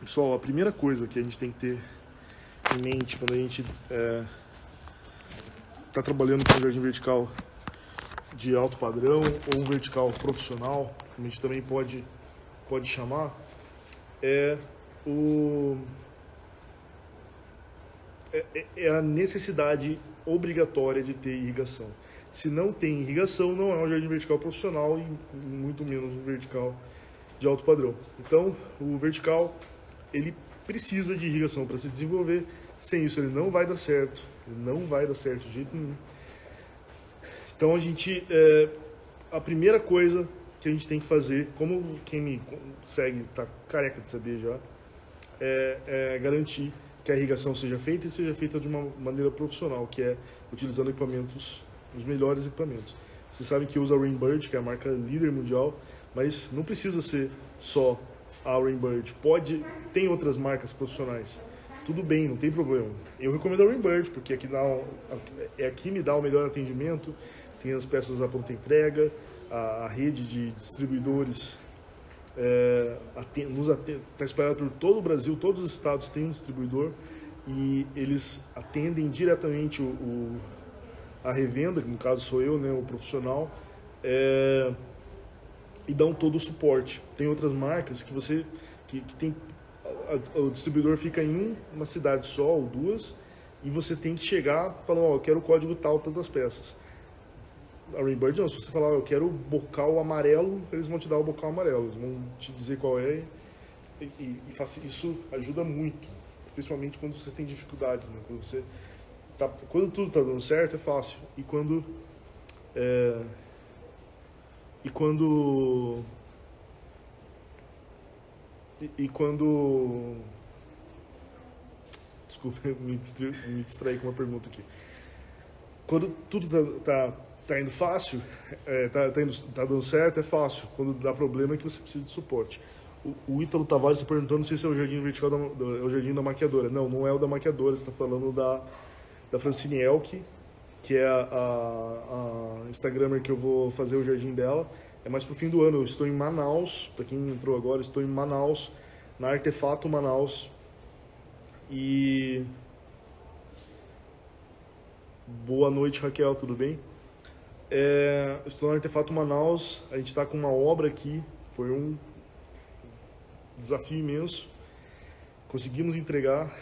Pessoal, a primeira coisa que a gente tem que ter em mente quando a gente está trabalhando com um jardim vertical de alto padrão ou um vertical profissional, como a gente também pode chamar, é a necessidade obrigatória de ter irrigação. Se não tem irrigação, não é um jardim vertical profissional e muito menos um vertical de alto padrão. Então, o vertical, ele precisa de irrigação para se desenvolver. Sem isso, ele não vai dar certo. Ele não vai dar certo de jeito nenhum. Então, a primeira coisa que a gente tem que fazer, como quem me segue está careca de saber já, é garantir que a irrigação seja feita e seja feita de uma maneira profissional, que é utilizando equipamentos, os melhores equipamentos. Vocês sabem que usa a Rainbird, que é a marca líder mundial, mas não precisa ser só a Rainbird. Tem outras marcas profissionais. Tudo bem, não tem problema. Eu recomendo a Rainbird, porque aqui me dá o melhor atendimento, tem as peças à pronta entrega, a rede de distribuidores está espalhado por todo o Brasil, todos os estados têm um distribuidor e eles atendem diretamente a revenda, que no caso sou eu, né, o profissional, e dão todo o suporte. Tem outras marcas que tem o distribuidor fica em uma cidade só ou duas e você tem que chegar falando, eu quero o código tal, tantas peças. A Rainbird não, se você falar, eu quero o bocal amarelo, eles vão te dar o bocal amarelo, eles vão te dizer qual é isso ajuda muito, principalmente quando você tem dificuldades, né? Quando tudo está dando certo é fácil, e quando desculpa, me distraí com uma pergunta aqui. Quando tudo tá indo fácil, tá dando certo, é fácil. Quando dá problema é que você precisa de suporte. O Ítalo Tavares está perguntando se esse é o jardim vertical é o jardim da maquiadora. Não, não é o da maquiadora, você está falando da Francine Elke, que é a Instagrammer que eu vou fazer o jardim dela. É mais pro fim do ano. Eu estou em Manaus, para quem entrou agora, estou em Manaus, na Artefato Manaus. E boa noite, Raquel, tudo bem? Estou no Artefato Manaus, a gente está com uma obra aqui, foi um desafio imenso, conseguimos entregar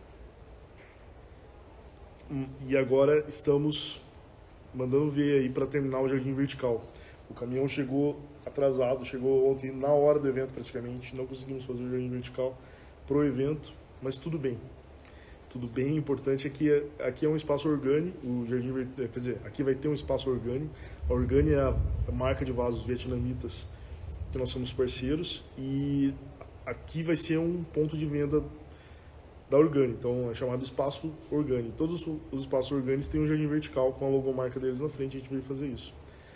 e agora estamos mandando ver aí para terminar o jardim vertical. O caminhão chegou atrasado, chegou ontem na hora do evento praticamente, não conseguimos fazer o jardim vertical pro evento, mas tudo bem. Tudo bem, o importante é que aqui é um espaço orgânico, o jardim, quer dizer, aqui vai ter um espaço orgânico. A Orgâni é a marca de vasos vietnamitas que nós somos parceiros e aqui vai ser um ponto de venda da Orgâni, então é chamado Espaço Orgâni. Todos os espaços orgânicos têm um jardim vertical com a logomarca deles na frente, a gente veio fazer isso.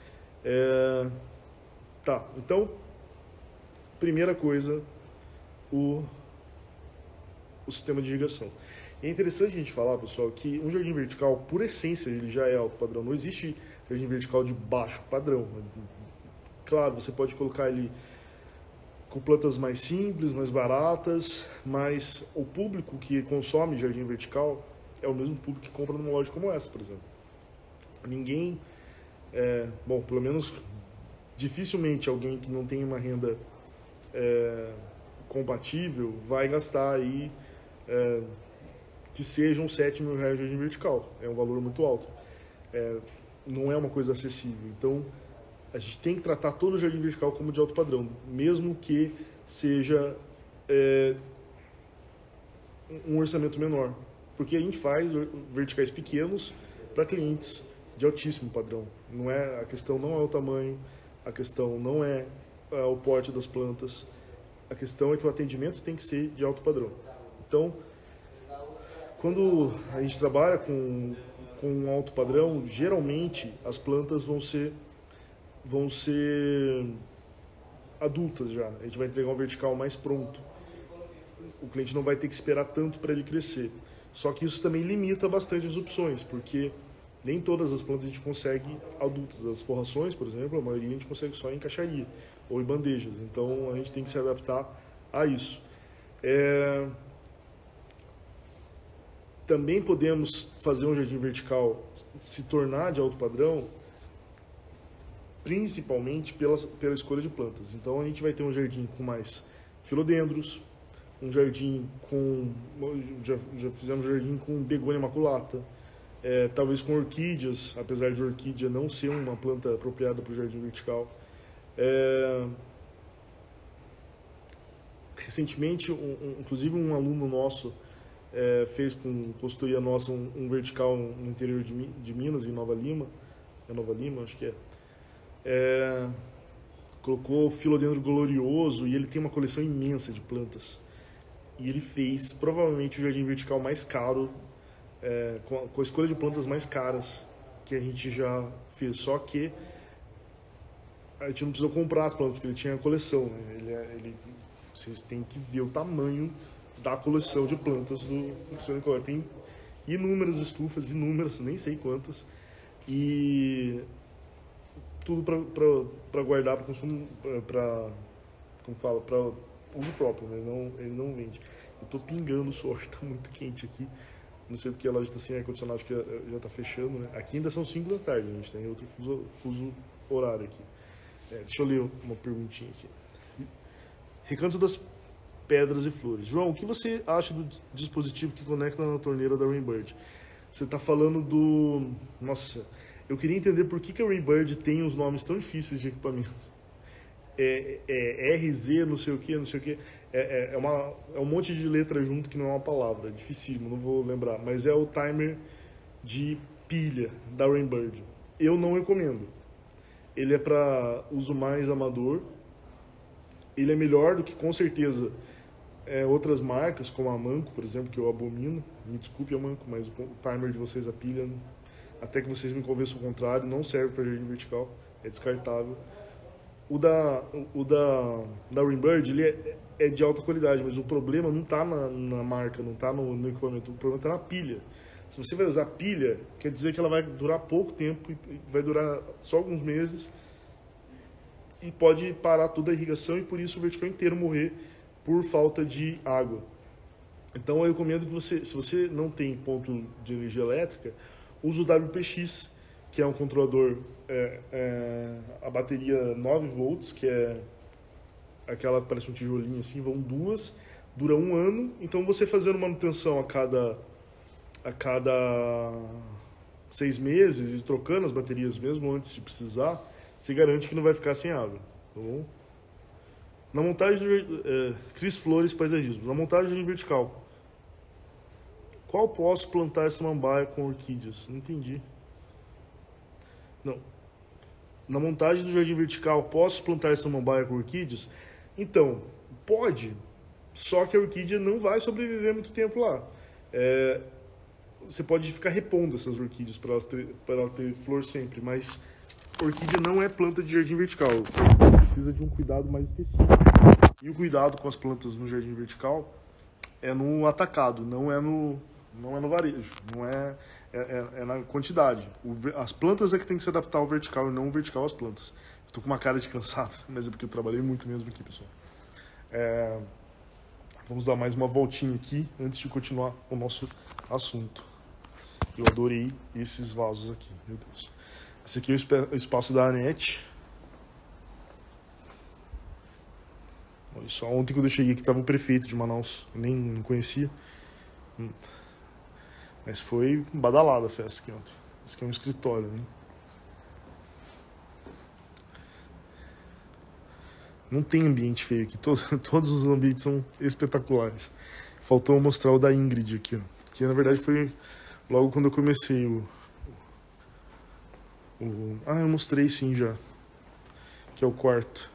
Tá, então, primeira coisa, o sistema de irrigação. É interessante a gente falar, pessoal, que um jardim vertical, por essência, ele já é alto padrão. Não existe jardim vertical de baixo padrão. Claro, você pode colocar ele com plantas mais simples, mais baratas, mas o público que consome jardim vertical é o mesmo público que compra numa loja como essa, por exemplo. Ninguém, bom, pelo menos dificilmente alguém que não tem uma renda compatível vai gastar aí que seja uns R$7.000 de jardim vertical. É um valor muito alto. Não é uma coisa acessível. Então, a gente tem que tratar todo o jardim vertical como de alto padrão, mesmo que seja um orçamento menor. Porque a gente faz verticais pequenos para clientes de altíssimo padrão. A questão não é o tamanho, a questão não é o porte das plantas, a questão é que o atendimento tem que ser de alto padrão. Então, quando a gente trabalha com alto padrão, geralmente as plantas vão ser adultas já. A gente vai entregar um vertical mais pronto. O cliente não vai ter que esperar tanto para ele crescer. Só que isso também limita bastante as opções, porque nem todas as plantas a gente consegue adultas. As forrações, por exemplo, a maioria a gente consegue só em caixaria ou em bandejas. Então a gente tem que se adaptar a isso. Também podemos fazer um jardim vertical se tornar de alto padrão, principalmente pela escolha de plantas. Então a gente vai ter um jardim com mais filodendros, um jardim com... já fizemos jardim com begônia maculata, talvez com orquídeas, apesar de orquídea não ser uma planta apropriada para o jardim vertical. Recentemente, inclusive um aluno nosso fez com consultoria nossa um vertical no interior de Minas, em Nova Lima. É Nova Lima, acho que colocou filodendro glorioso e ele tem uma coleção imensa de plantas. E ele fez provavelmente o jardim vertical mais caro, com a escolha de plantas mais caras que a gente já fez. Só que a gente não precisou comprar as plantas, porque ele tinha a coleção, né? Vocês têm que ver o tamanho da coleção de plantas do Sonic Color. Tem inúmeras estufas, nem sei quantas, e tudo para guardar para consumo, para uso próprio, né? Ele não vende. Eu tô pingando suor, tá muito quente aqui. Não sei porque a loja está sem ar-condicionado, acho que já tá fechando, né? Aqui ainda são 5 da tarde, a gente tem outro fuso horário aqui. Deixa eu ler uma perguntinha aqui. Recanto das Pedras e Flores. João, o que você acha do dispositivo que conecta na torneira da Rainbird? Você está falando do... Nossa, eu queria entender por que a Rainbird tem os nomes tão difíceis de equipamentos. RZ, não sei o que, não sei o que. É um monte de letra junto que não é uma palavra. Dificílimo, não vou lembrar. Mas é o timer de pilha da Rainbird. Eu não recomendo. Ele é para uso mais amador. Ele é melhor do que, com certeza, outras marcas, como a Manco, por exemplo, que eu abomino. Me desculpe, a Manco, mas o timer de vocês, a pilha, até que vocês me convençam o contrário, não serve para jardim vertical, é descartável. O da Rainbird, ele é de alta qualidade, mas o problema não está na marca, não está no equipamento, o problema está na pilha. Se você vai usar pilha, quer dizer que ela vai durar pouco tempo, e vai durar só alguns meses, e pode parar toda a irrigação e por isso o vertical inteiro morrer por falta de água. Então eu recomendo que você, se você não tem ponto de energia elétrica, use o WPX, que é um controlador, a bateria 9 volts, que é aquela que parece um tijolinho assim, vão duas, dura 1 ano, então você fazendo manutenção a cada 6 meses e trocando as baterias mesmo antes de precisar, você garante que não vai ficar sem água, tá bom? Na montagem do Cris Flores Paisagismo, na montagem do jardim vertical, qual posso plantar samambaia com orquídeas? Não entendi. Não. Na montagem do jardim vertical, posso plantar samambaia com orquídeas? Então, pode, só que a orquídea não vai sobreviver muito tempo lá. Você pode ficar repondo essas orquídeas para ela ter flor sempre, mas orquídea não é planta de jardim vertical, precisa de um cuidado mais específico. E o cuidado com as plantas no jardim vertical é no atacado, não é no varejo, é na quantidade. As plantas é que tem que se adaptar ao vertical e não o vertical às plantas. Estou com uma cara de cansado, mas é porque eu trabalhei muito mesmo aqui, pessoal. Vamos dar mais uma voltinha aqui antes de continuar o nosso assunto. Eu adorei esses vasos aqui, meu Deus. Esse aqui é o espaço da Anete. Olha só, ontem quando eu cheguei aqui estava o prefeito de Manaus, eu nem conhecia. Mas foi badalada a festa aqui ontem. Esse aqui é um escritório, né? Não tem ambiente feio aqui, todos os ambientes são espetaculares. Faltou mostrar o da Ingrid aqui, ó. Que na verdade foi logo quando eu comecei eu mostrei sim já. Que é o quarto.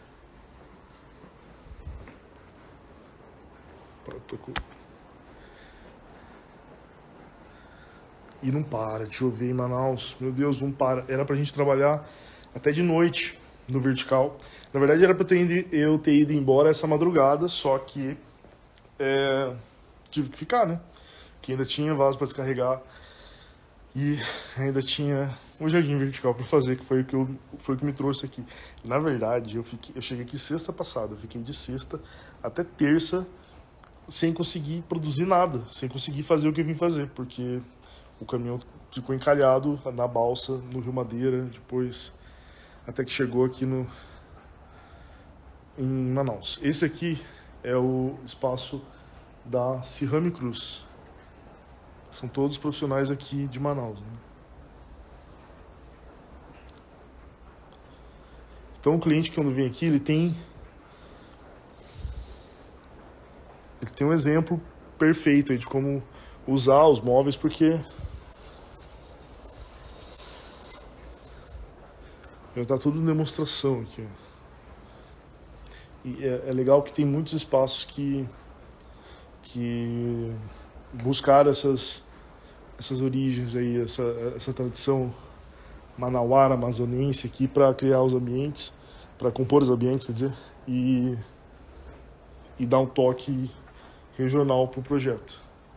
E não para de chover em Manaus. Meu Deus, não para. Era pra gente trabalhar até de noite no vertical. Na verdade era pra eu ter ido embora essa madrugada, só que tive que ficar, né? Porque ainda tinha vaso pra descarregar e ainda tinha um jardim vertical pra fazer, que foi o que me trouxe aqui. Na verdade, eu cheguei aqui sexta passada, eu fiquei de sexta até terça sem conseguir produzir nada, sem conseguir fazer o que eu vim fazer, porque o caminhão ficou encalhado na balsa, no Rio Madeira, depois até que chegou aqui em Manaus. Esse aqui é o espaço da Cerame Cruz. São todos profissionais aqui de Manaus, né? Então o cliente, quando vem aqui, ele tem um exemplo perfeito aí de como usar os móveis, porque já está tudo em demonstração aqui. E é legal que tem muitos espaços que buscaram essas origens aí, essa tradição manauara, amazonense aqui para criar os ambientes, para compor os ambientes, quer dizer, e dar um toque regional para o projeto.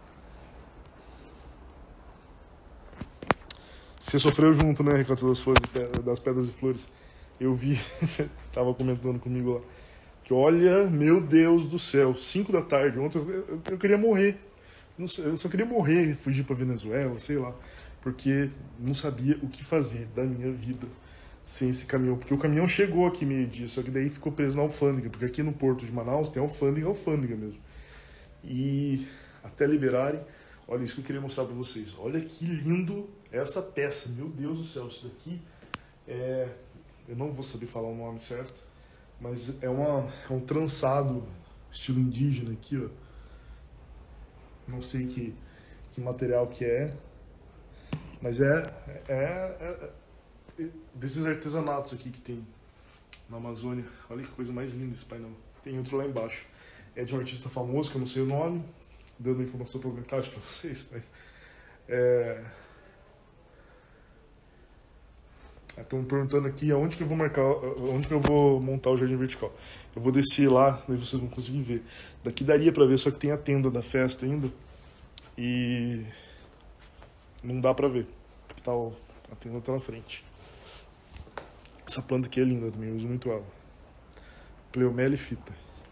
Você sofreu junto, né, Recanto das Pedras e Flores? Eu vi, você estava comentando comigo lá, que olha, meu Deus do céu, 5 da tarde, ontem eu queria morrer. Eu só queria morrer, fugir para Venezuela, sei lá, porque não sabia o que fazer da minha vida sem esse caminhão. Porque o caminhão chegou aqui meio-dia, só que daí ficou preso na alfândega, porque aqui no porto de Manaus tem alfândega mesmo. E até liberarem, olha isso que eu queria mostrar para vocês. Olha que lindo essa peça, meu Deus do céu, isso daqui é... Eu não vou saber falar o nome certo, mas é um trançado estilo indígena aqui, ó. Não sei que material que é, mas é desses artesanatos aqui que tem na Amazônia. Olha que coisa mais linda esse painel. Tem outro lá embaixo. É de um artista famoso, que eu não sei o nome, dando informação pela metade para vocês, mas... Estão me perguntando aqui aonde que eu vou onde que eu vou montar o jardim vertical. Eu vou descer lá, daí vocês vão conseguir ver. Daqui daria para ver, só que tem a tenda da festa ainda e não dá para ver, porque a tenda tá na frente. Essa planta aqui é linda também, eu uso muito ela. Pleomélifita.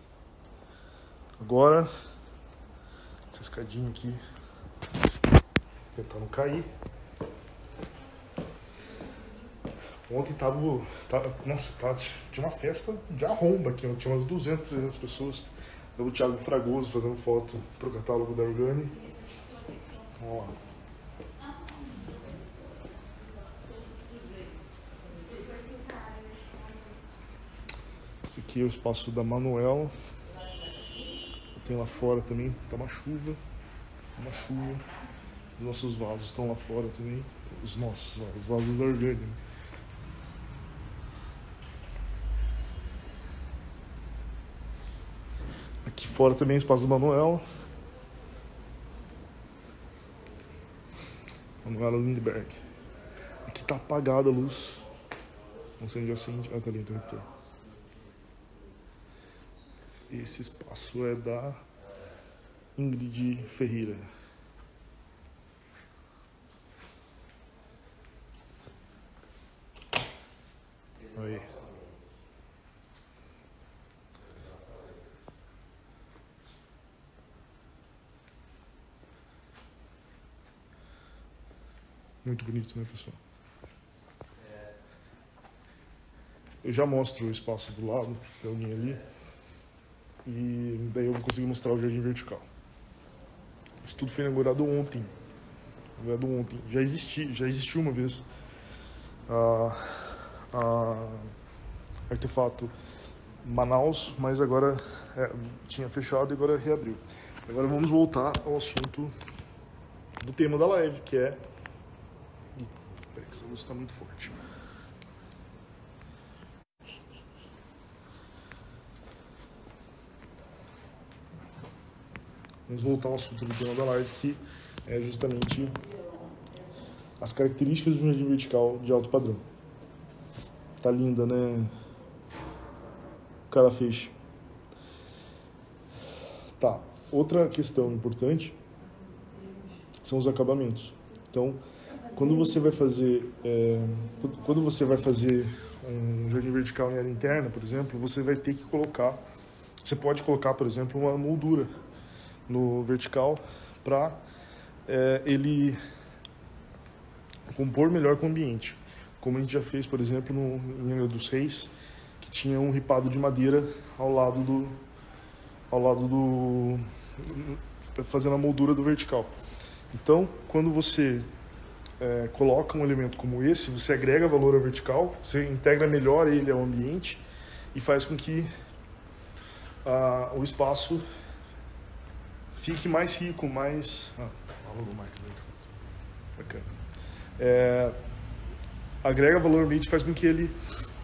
Agora, essa escadinha aqui, tentar não cair. Ontem tinha uma festa de arromba aqui, tinha umas 200, 300 pessoas. O Thiago Fragoso fazendo foto pro catálogo da Organi. Ó. Esse aqui é o espaço da Manuel. Tem lá fora também, tá uma chuva. Os nossos vasos estão lá fora também. Os vasos da Organi. Aqui fora também é o espaço do Manuel. Manuela Lindbergh. Aqui tá apagada a luz. Não sei onde acende. Ah, tá ali, então. Esse espaço é da Ingrid Ferreira. Aí. Muito bonito, né, pessoal? Eu já mostro o espaço do lado, que é o linha ali. E daí eu vou conseguir mostrar o jardim vertical. Isso tudo foi inaugurado ontem. Já existiu uma vez a Artefato Manaus, mas agora tinha fechado e agora reabriu. Agora vamos voltar ao assunto do tema da live, que é... Peraí que essa luz está muito forte. Vamos voltar ao assunto do tema da live, que é justamente as características de um jardim vertical de alto padrão. Tá linda, né? Cara fez. Tá. Outra questão importante são os acabamentos. Então, quando você vai fazer um jardim vertical em área interna, por exemplo, você vai ter que colocar, você pode colocar, por exemplo, uma moldura no vertical para ele compor melhor com o ambiente. Como a gente já fez, por exemplo, em Angra dos Reis, que tinha um ripado de madeira ao lado do fazendo a moldura do vertical. Então, quando você coloca um elemento como esse, você agrega valor ao vertical, você integra melhor ele ao ambiente e faz com que o espaço fique mais rico, mais... bacana. Agrega valor ao ambiente e faz com que ele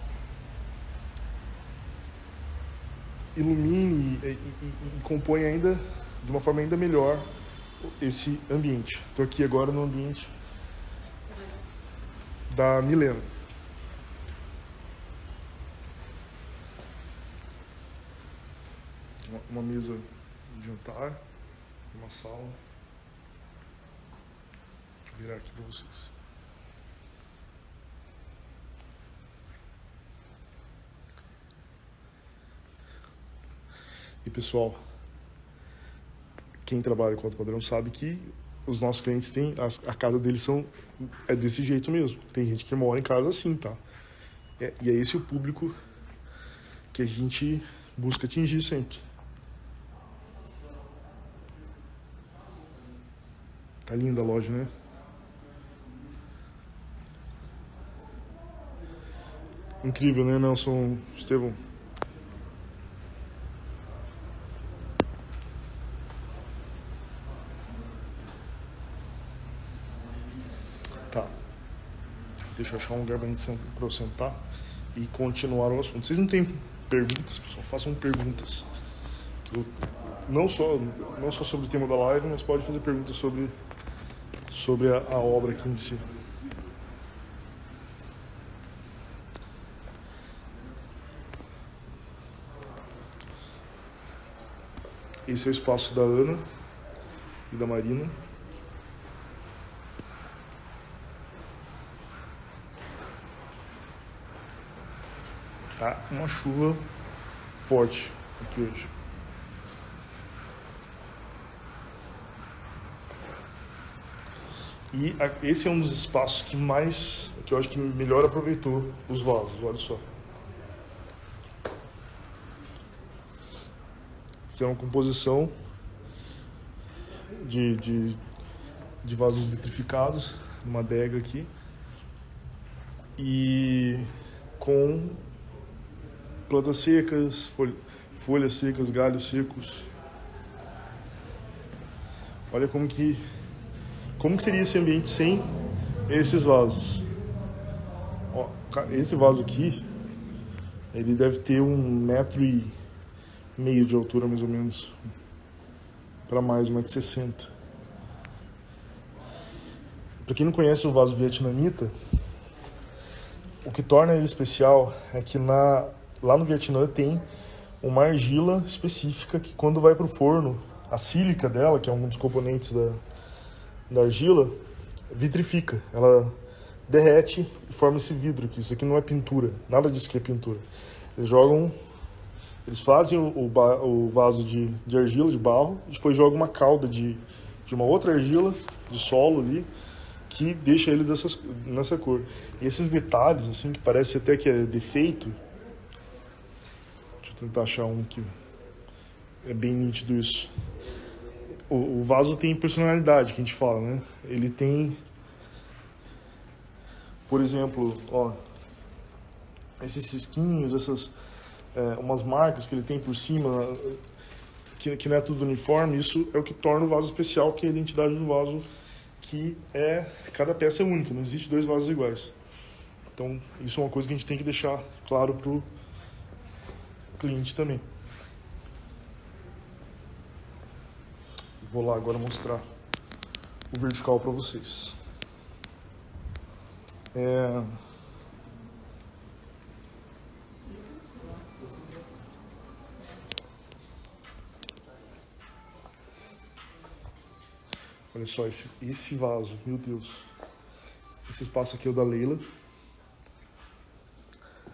ilumine e compõe ainda de uma forma ainda melhor esse ambiente. Estou aqui agora no ambiente da Milena. Uma mesa de jantar, uma sala. Deixa eu virar aqui para vocês. E pessoal, quem trabalha com alto padrão sabe que os nossos clientes têm, a casa deles é desse jeito mesmo. Tem gente que mora em casa assim, tá? E é esse o público que a gente busca atingir sempre. Tá linda a loja, né? Incrível, né, Nelson, Estevão? Tá. Deixa eu achar um lugar pra eu sentar e continuar o assunto. Vocês não têm perguntas, pessoal? Façam perguntas. Não só sobre o tema da live, mas pode fazer perguntas sobre a obra aqui em si. Esse é o espaço da Ana e da Marina. Tá uma chuva forte aqui hoje. E esse é um dos espaços que eu acho que melhor aproveitou os vasos, olha só. Fizeram uma composição de vasos vitrificados, uma adega aqui, e com plantas secas, folhas secas, galhos secos. Olha como que seria esse ambiente sem esses vasos. Ó, esse vaso aqui, ele deve ter 1,5 m de altura, mais ou menos, para mais 1,60 m. Para quem não conhece o vaso vietnamita, o que torna ele especial é que lá no Vietnã tem uma argila específica que, quando vai para o forno, a sílica dela, que é um dos componentes da argila, vitrifica. Ela derrete e forma esse vidro aqui. Isso aqui não é pintura, nada disso que é pintura. Eles fazem o vaso de argila, de barro, e depois jogam uma calda de uma outra argila, de solo ali, que deixa ele nessa cor. E esses detalhes, assim, que parece até que é defeito. Deixa eu tentar achar um que é bem nítido isso. O vaso tem personalidade, que a gente fala, né? Ele tem, por exemplo, ó, esses risquinhos, umas marcas que ele tem por cima, que não é tudo uniforme. Isso é o que torna o vaso especial, que é a identidade do vaso, que cada peça é única, não existe 2 vasos iguais. Então, isso é uma coisa que a gente tem que deixar claro pro cliente também. Vou lá agora mostrar o vertical para vocês. Olha só esse vaso, meu Deus. Esse espaço aqui é o da Leila.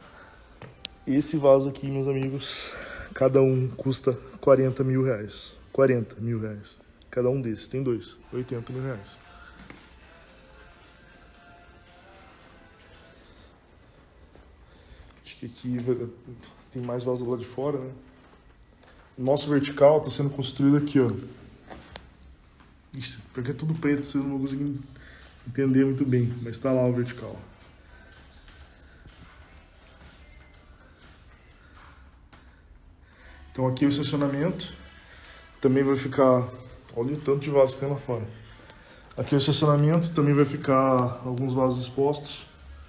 Esse vaso aqui, meus amigos, cada um custa R$40 mil. 40 mil reais. Cada um desses, tem dois, 80 mil reais. Acho que aqui tem mais vaso lá de fora, né? O nosso vertical está sendo construído aqui, ó. Ixi, porque é tudo preto, vocês não vão conseguir entender muito bem, mas está lá o vertical. Então aqui é o estacionamento, também vai ficar, olha o tanto de vasos que tem lá fora. Aqui é o estacionamento, também vai ficar alguns vasos expostos.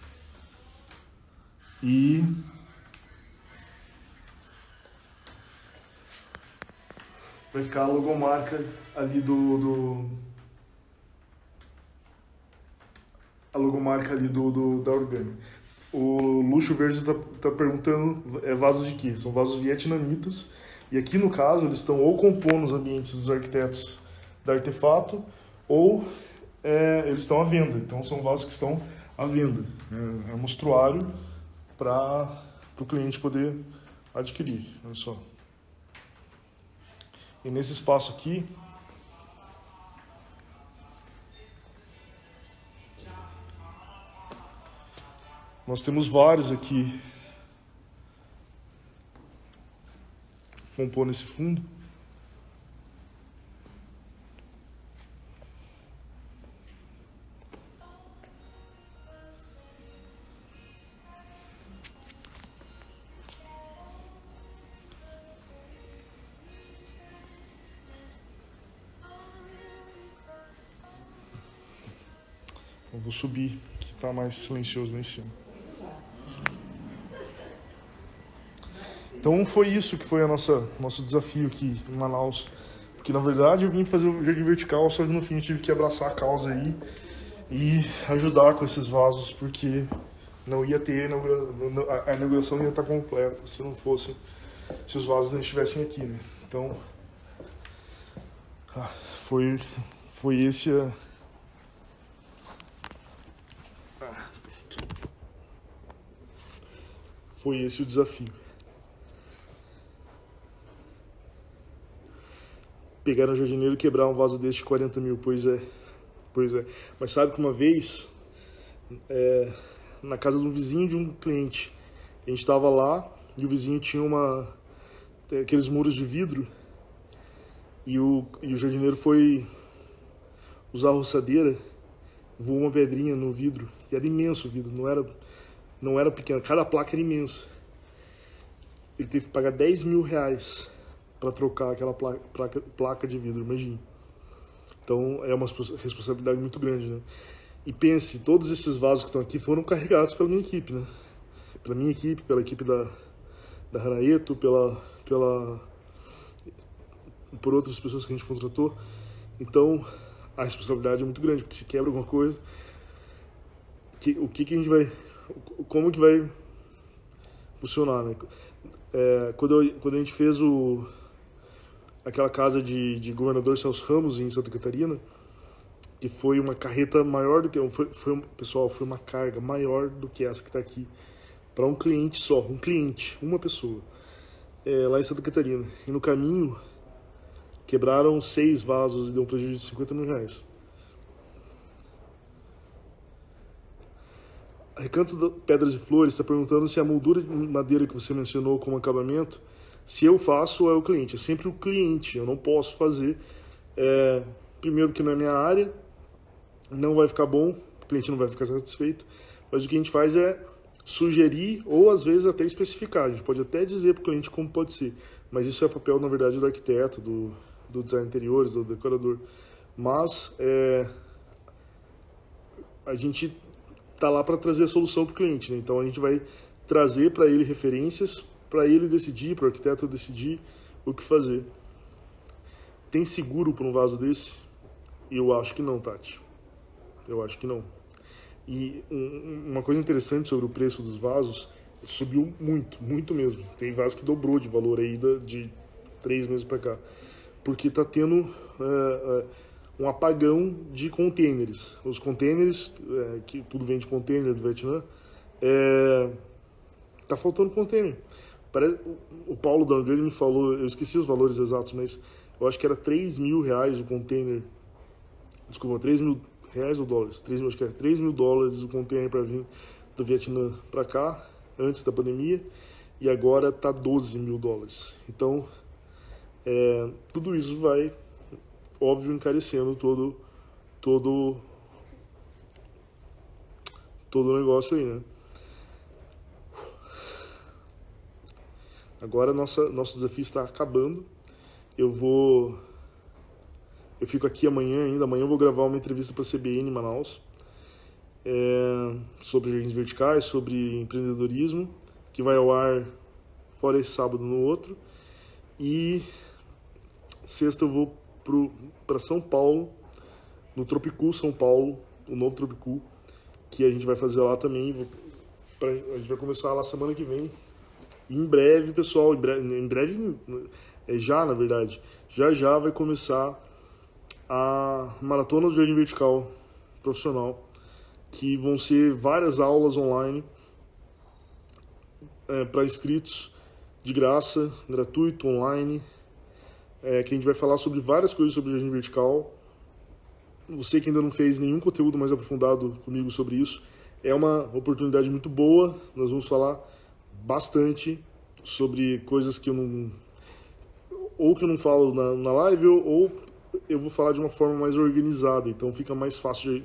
E vai ficar a logomarca ali a logomarca ali da Orgânica. O Luxo Verde tá perguntando, vasos de quê? São vasos vietnamitas. E aqui, no caso, eles estão ou compondo os ambientes dos arquitetos da Artefato, ou eles estão à venda. Então, são vasos que estão à venda. É um mostruário para o cliente poder adquirir. Olha só. E nesse espaço aqui, nós temos vários aqui compondo esse fundo. Eu vou subir, que está mais silencioso lá em cima. Então foi isso que foi nosso desafio aqui em Manaus. Porque na verdade eu vim fazer o jardim vertical, só que no fim eu tive que abraçar a causa aí e ajudar com esses vasos, porque não ia ter a inauguração não ia estar completa se não fosse, se os vasos não estivessem aqui, né? Então foi esse foi esse o desafio. Pegar um jardineiro e quebrar um vaso desse de 40 mil, pois é. Mas sabe que uma vez, na casa de um vizinho de um cliente, a gente estava lá e o vizinho tinha aqueles muros de vidro e o jardineiro foi usar a roçadeira, voou uma pedrinha no vidro, e era imenso o vidro, não era pequeno, cada placa era imensa. Ele teve que pagar 10 mil reais para trocar aquela placa de vidro, imagine. Então é uma responsabilidade muito grande, né? E pense, todos esses vasos que estão aqui foram carregados pela minha equipe, né? Pela minha equipe, pela equipe da Ranaeto, por outras pessoas que a gente contratou. Então a responsabilidade é muito grande, porque se quebra alguma coisa, como que vai funcionar, né? Quando a gente fez aquela casa de governador Celso Ramos em Santa Catarina, que foi uma carreta maior do que pessoal, foi uma carga maior do que essa que está aqui, para um cliente só, uma pessoa, lá em Santa Catarina. E no caminho quebraram 6 vasos e deu um prejuízo de 50 mil reais. Recanto Pedras e Flores está perguntando se a moldura de madeira que você mencionou como acabamento, se eu faço ou é o cliente. É sempre o cliente, eu não posso fazer. Primeiro que não é minha área, não vai ficar bom, o cliente não vai ficar satisfeito. Mas o que a gente faz é sugerir ou às vezes até especificar. A gente pode até dizer para o cliente como pode ser, mas isso é papel, na verdade, do arquiteto, do design interiores, do decorador. Mas a gente tá lá para trazer a solução para o cliente, né? Então a gente vai trazer para ele referências, para ele decidir, para o arquiteto decidir o que fazer. Tem seguro para um vaso desse? Eu acho que não, Tati. Eu acho que não. E uma coisa interessante sobre o preço dos vasos, subiu muito, muito mesmo. Tem vaso que dobrou de valor aí de 3 meses para cá. Porque tá tendo um apagão de containers. Os containers, que tudo vem de container do Vietnã, tá faltando container. O Paulo da Orgânica me falou, eu esqueci os valores exatos, mas eu acho que era R$ 3.000 o container, desculpa, R$ 3.000 ou dólares, 3 mil, acho que era $3.000 o container para vir do Vietnã para cá, antes da pandemia, e agora tá $12.000. Então, tudo isso vai, óbvio, encarecendo todo o negócio aí, né? Agora nosso desafio está acabando. Eu fico aqui amanhã ainda. Amanhã eu vou gravar uma entrevista para a CBN em Manaus, sobre jardins verticais, sobre empreendedorismo, que vai ao ar fora esse sábado no outro. E sexta eu vou para São Paulo, no Tropicool São Paulo, o novo Tropicool, que a gente vai fazer lá também. A gente vai começar lá semana que vem. E em breve, pessoal, em breve, já na verdade, já vai começar a Maratona do Jardim Vertical Profissional, que vão ser várias aulas online para inscritos, de graça, gratuito, online, que a gente vai falar sobre várias coisas sobre o Jardim Vertical. Você que ainda não fez nenhum conteúdo mais aprofundado comigo sobre isso, é uma oportunidade muito boa. Nós vamos falar bastante sobre coisas que eu não falo na live, ou eu vou falar de uma forma mais organizada, então fica mais fácil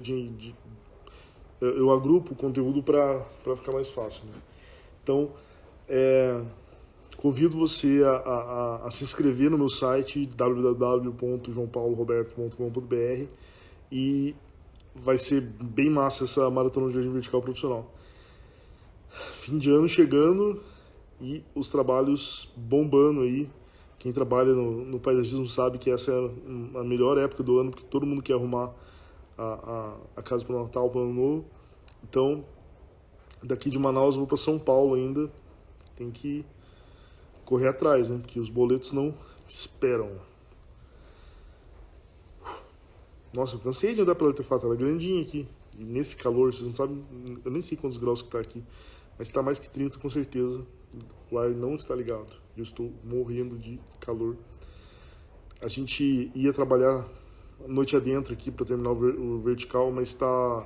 eu agrupo o conteúdo para ficar mais fácil, né? Então, convido você a se inscrever no meu site www.joaopaulo.roberto.com.br, e vai ser bem massa essa maratona de jardim vertical profissional. Fim de ano chegando e os trabalhos bombando aí. Quem trabalha no paisagismo sabe que essa é a melhor época do ano, porque todo mundo quer arrumar a casa para o Natal, para o Ano Novo. Então, daqui de Manaus eu vou para São Paulo ainda. Tem que correr atrás, né? Porque os boletos não esperam. Nossa, eu cansei de andar pela Artefato, ela é grandinha aqui. E nesse calor, vocês não sabem, eu nem sei quantos graus que tá aqui, mas tá mais que 30 com certeza. O ar não está ligado. Eu estou morrendo de calor. A gente ia trabalhar noite adentro aqui para terminar o vertical, mas tá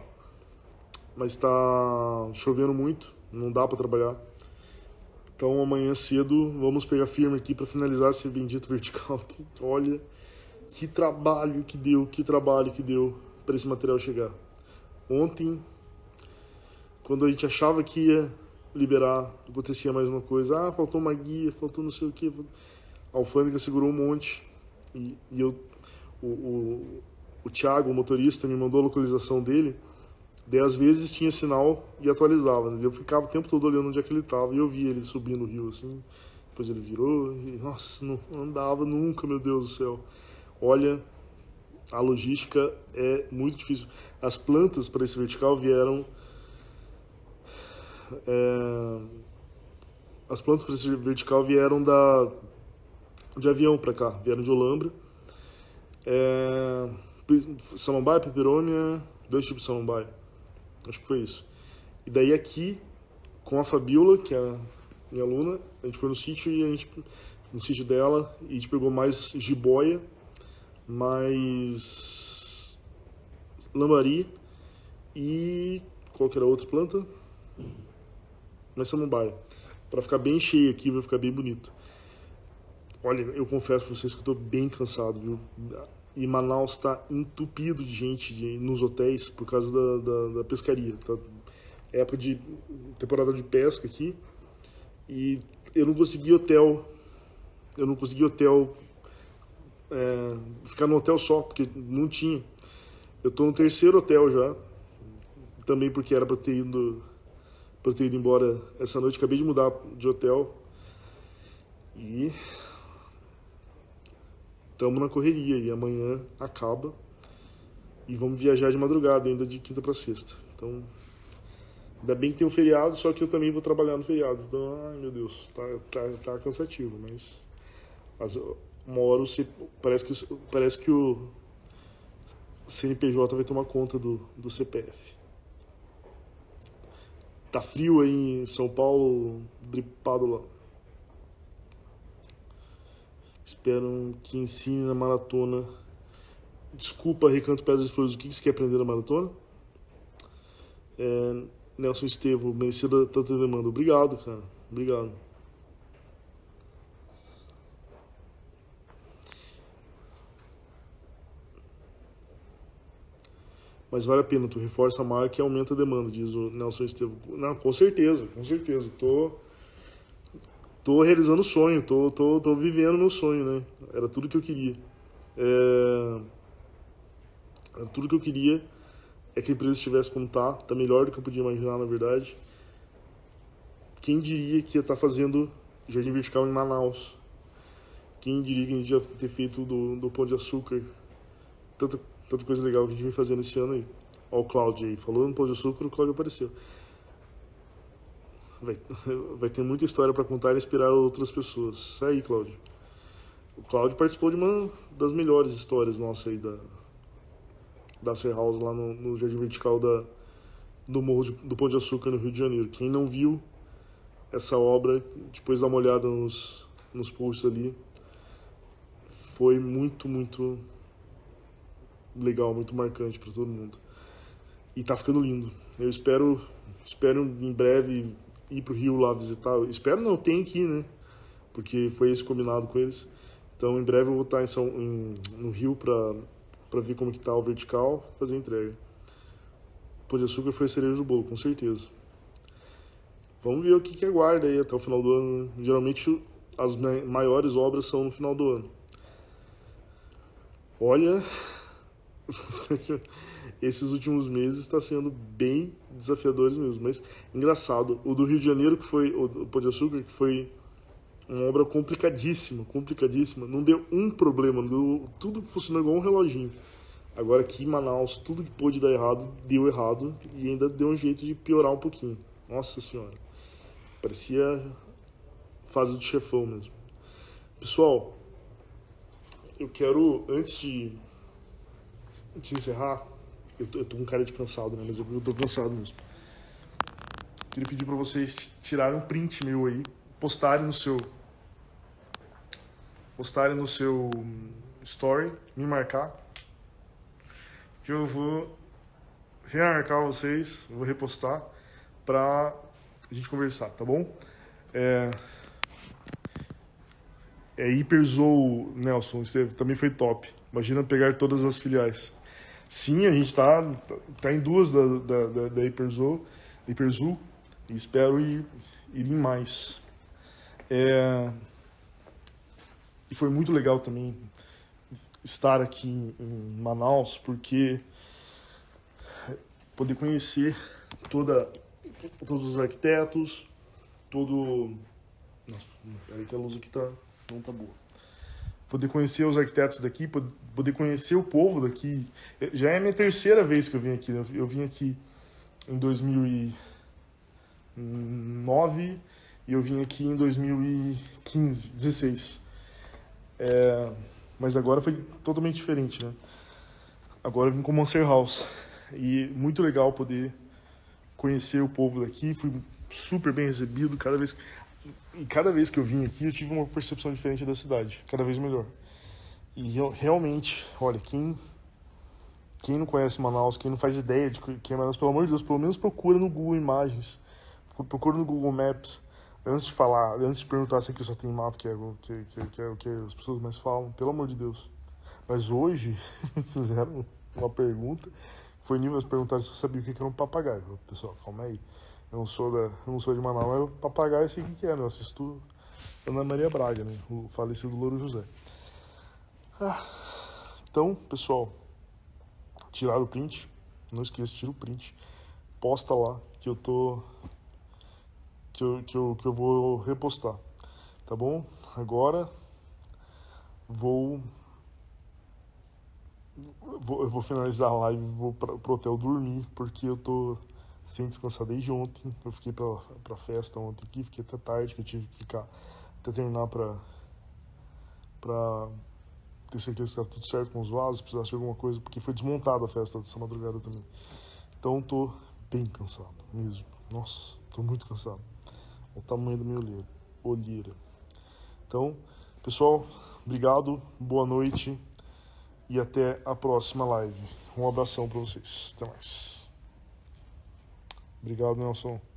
chovendo muito, não dá para trabalhar. Então amanhã cedo vamos pegar firme aqui para finalizar esse bendito vertical. Olha que trabalho que deu para esse material chegar. Ontem, quando a gente achava que ia liberar, acontecia mais uma coisa. Faltou uma guia, faltou não sei o que. A alfândega segurou um monte. E o Thiago, o motorista, me mandou a localização dele. 10 vezes tinha sinal e atualizava, né? Eu ficava o tempo todo olhando onde é que ele estava, e eu via ele subindo o rio assim. Depois ele virou e, nossa, não andava nunca, meu Deus do céu. Olha, a logística é muito difícil. As plantas para esse vertical vieram... as plantas para esse vertical vieram de avião para cá, vieram de Olambra. Samambaia, peperônia, 2 tipos de samambaia. Acho que foi isso. E daí aqui, com a Fabiola, que é a minha aluna, a gente foi no sítio no sítio dela, e a gente pegou mais jiboia, mais lambari e qual que era a outra planta? Mais samambaia. Para ficar bem cheio aqui, vai ficar bem bonito. Olha, eu confesso para vocês que eu tô bem cansado, viu? E Manaus está entupido de gente nos hotéis por causa da pescaria. Tá? É época de temporada de pesca aqui. E eu não consegui hotel. Ficar no hotel só, porque não tinha. Eu tô no 3º hotel já. Também porque era para ter ido embora essa noite. Acabei de mudar de hotel. E estamos na correria, e amanhã acaba e vamos viajar de madrugada ainda, de quinta para sexta. Então, ainda bem que tem um feriado, só que eu também vou trabalhar no feriado. Então, ai meu Deus, tá cansativo, mas uma hora parece que o CNPJ vai tomar conta do CPF. Tá frio aí em São Paulo, dripado lá. Esperam que ensine na maratona. Desculpa, Recanto Pedras e Flores, o que você quer aprender na maratona? Nelson Estevo, merecida tanta demanda. Obrigado, cara. Obrigado. Mas vale a pena, tu reforça a marca e aumenta a demanda, diz o Nelson Estevo. Não, com certeza, com certeza. Tô realizando o sonho, tô vivendo meu sonho, né? Era tudo que eu queria. Era tudo que eu queria é que a empresa estivesse como tá melhor do que eu podia imaginar, na verdade. Quem diria que ia estar fazendo Jardim Vertical em Manaus? Quem diria que a gente ia ter feito do Pão de Açúcar? Tanta coisa legal que a gente vem fazendo esse ano aí. Ó o Cláudio aí, falou no Pão de Açúcar, o Cláudio apareceu. Vai ter muita história para contar e inspirar outras pessoas. Isso aí, Cláudio. O Cláudio participou de uma das melhores histórias nossas aí da Ser House lá no Jardim Vertical do Morro do Pão de Açúcar, no Rio de Janeiro. Quem não viu essa obra, depois dá uma olhada nos posts ali. Foi muito, muito legal, muito marcante para todo mundo. E tá ficando lindo. Eu espero em breve ir pro Rio lá visitar. Espero não, tenho que ir, né? Porque foi esse combinado com eles. Então, em breve eu vou estar no Rio para ver como que tá o vertical, fazer a entrega. Pão de Açúcar foi a cereja do bolo, com certeza. Vamos ver o que aguarda aí até o final do ano, né? Geralmente as maiores obras são no final do ano. Olha, esses últimos meses está sendo bem desafiadores mesmo, mas engraçado. O do Rio de Janeiro, que foi o Pão de Açúcar, que foi uma obra complicadíssima, não deu um problema, tudo funcionou igual um reloginho. Agora aqui em Manaus, tudo que pôde dar errado, deu errado, e ainda deu um jeito de piorar um pouquinho. Nossa senhora, parecia fase do chefão mesmo. Pessoal, eu quero, antes de encerrar, eu tô com cara de cansado, né? Mas eu tô cansado mesmo. Queria pedir pra vocês tirarem um print meu aí, postarem no seu story, me marcar, que eu vou remarcar vocês, eu vou repostar pra gente conversar, tá bom? Hiperzoo, Nelson, Esteve, também foi top. Imagina pegar todas as filiais. Sim, a gente tá em duas da Hiperzoo, e espero ir em mais. E foi muito legal também estar aqui em Manaus, porque poder conhecer todos os arquitetos, Nossa, peraí que a luz aqui não tá boa. Poder conhecer os arquitetos daqui, poder conhecer o povo daqui. Já é a minha terceira vez que eu vim aqui, né? Eu vim aqui em 2009 e eu vim aqui em 2015, 16. Mas agora foi totalmente diferente, né? Agora eu vim com o Monster House. E muito legal poder conhecer o povo daqui. Fui super bem recebido. Cada vez que eu vim aqui, eu tive uma percepção diferente da cidade. Cada vez melhor. E realmente, olha, quem não conhece Manaus, quem não faz ideia de que é Manaus, pelo amor de Deus, pelo menos procura no Google Imagens. Procura no Google Maps. Antes de perguntar se aqui só tem mato, que é o que as pessoas mais falam, pelo amor de Deus. Mas hoje, fizeram uma pergunta, foi nível de perguntar se eu sabia o que era um papagaio. Pessoal, calma aí. Eu não sou de Manaus, mas papagaio eu sei o que é, né? Eu assisto Ana Maria Braga, né? O falecido Louro José. Então, pessoal, tiraram o print. Não esqueça, tira o print. Posta lá que eu vou repostar. Tá bom? Agora eu vou finalizar a live, vou pro hotel dormir, porque eu tô sem descansar desde ontem. Eu fiquei pra festa ontem aqui, fiquei até tarde, que eu tive que ficar até terminar pra ter certeza que tá tudo certo com os vasos, se precisasse de alguma coisa, porque foi desmontada a festa dessa madrugada também. Então tô bem cansado mesmo. Nossa, tô muito cansado. O tamanho da minha olheira. Então, pessoal, Obrigado, boa noite e até a próxima live. Um abração para vocês. Até mais. Obrigado, Nelson.